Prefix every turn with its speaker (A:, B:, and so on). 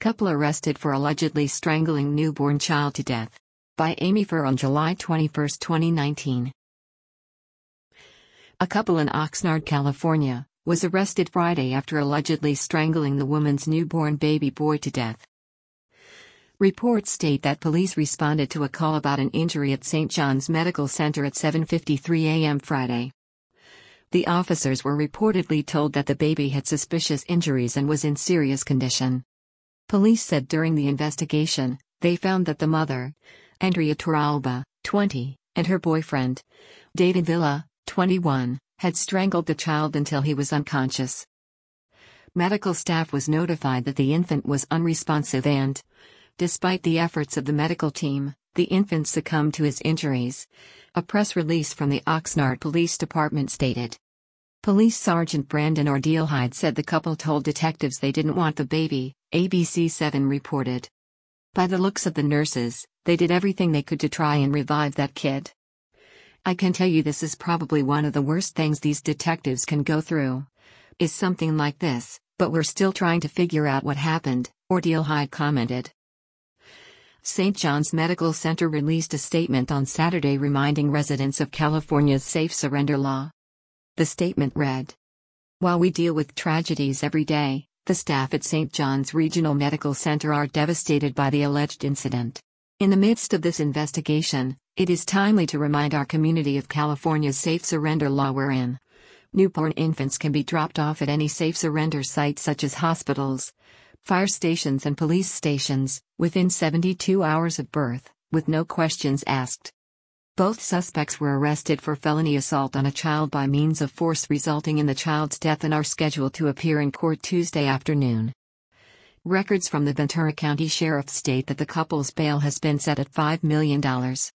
A: Couple arrested for allegedly strangling newborn child to death. By Amy Furr on July 21, 2019. A couple in Oxnard, California, was arrested Friday after allegedly strangling the woman's newborn baby boy to death. Reports state that police responded to a call about an injury at St. John's Medical Center at 7:53 a.m. Friday. The officers were reportedly told that the baby had suspicious injuries and was in serious condition. Police said during the investigation, they found that the mother, Andrea Torralba, 20, and her boyfriend, David Villa, 21, had strangled the child until he was unconscious. Medical staff was notified that the infant was unresponsive and, despite the efforts of the medical team, the infant succumbed to his injuries, a press release from the Oxnard Police Department stated. Police Sergeant Brandon Ordealhide said the couple told detectives they didn't want the baby, ABC7 reported. By the looks of the nurses, they did everything they could to try and revive that kid. I can tell you this is probably one of the worst things these detectives can go through. Is something like this, but we're still trying to figure out what happened, Ordealhide commented. St. John's Medical Center released a statement on Saturday reminding residents of California's safe surrender law. The statement read, "While we deal with tragedies every day, the staff at St. John's Regional Medical Center are devastated by the alleged incident. In the midst of this investigation, it is timely to remind our community of California's safe surrender law wherein newborn infants can be dropped off at any safe surrender site such as hospitals, fire stations and police stations, within 72 hours of birth, with no questions asked." Both suspects were arrested for felony assault on a child by means of force resulting in the child's death and are scheduled to appear in court Tuesday afternoon. Records from the Ventura County Sheriff state that the couple's bail has been set at $5 million.